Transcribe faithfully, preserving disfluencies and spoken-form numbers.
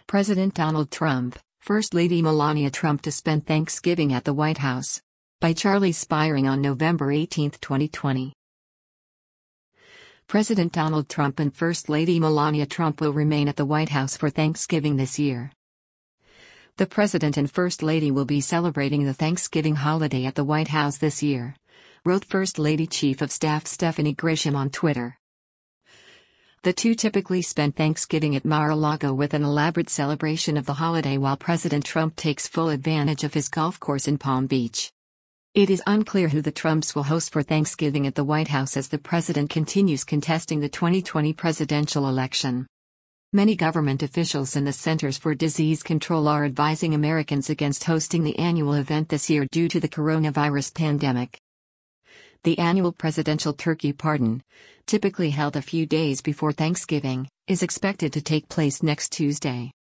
President Donald Trump, First Lady Melania Trump to spend Thanksgiving at the White House. By Charlie Spiring on November eighteenth, twenty twenty. President Donald Trump and First Lady Melania Trump will remain at the White House for Thanksgiving this year. The President and First Lady will be celebrating the Thanksgiving holiday at the White House this year, wrote First Lady Chief of Staff Stephanie Grisham on Twitter. The two typically spend Thanksgiving at Mar-a-Lago with an elaborate celebration of the holiday while President Trump takes full advantage of his golf course in Palm Beach. It is unclear who the Trumps will host for Thanksgiving at the White House as the president continues contesting the twenty twenty presidential election. Many government officials and the Centers for Disease Control are advising Americans against hosting the annual event this year due to the coronavirus pandemic. The annual presidential turkey pardon, typically held a few days before Thanksgiving, is expected to take place next Tuesday.